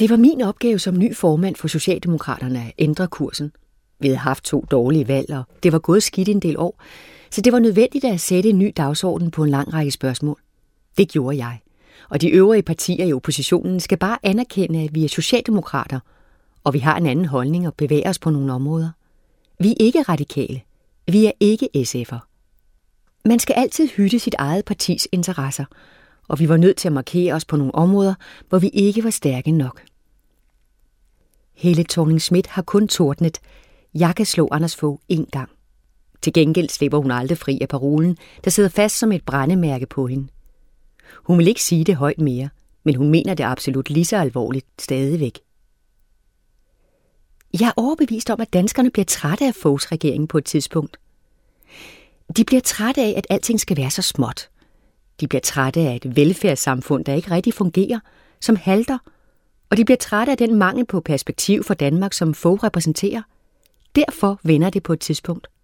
Det var min opgave som ny formand for Socialdemokraterne at ændre kursen. Vi havde haft 2 dårlige valg, og det var gået skidt en del år, så det var nødvendigt at sætte en ny dagsorden på en lang række spørgsmål. Det gjorde jeg, og de øvrige partier i oppositionen skal bare anerkende, at vi er socialdemokrater, og vi har en anden holdning og bevæger os på nogle områder. Vi er ikke radikale. Vi er ikke SF'er. Man skal altid hytte sit eget partis interesser, og vi var nødt til at markere os på nogle områder, hvor vi ikke var stærke nok. Helle Thorning-Schmidt har kun tordnet: jeg kan slå Anders Fogh 1 gang. Til gengæld slipper hun aldrig fri af parolen, der sidder fast som et brændemærke på hende. Hun vil ikke sige det højt mere, men hun mener det absolut lige så alvorligt stadigvæk. Jeg er overbevist om, at danskerne bliver trætte af Foghs regering på et tidspunkt. De bliver trætte af, at alting skal være så småt. De bliver trætte af et velfærdssamfund, der ikke rigtig fungerer, som halter, og de bliver trætte af den mangel på perspektiv for Danmark, som Fogh repræsenterer. Derfor vender det på et tidspunkt.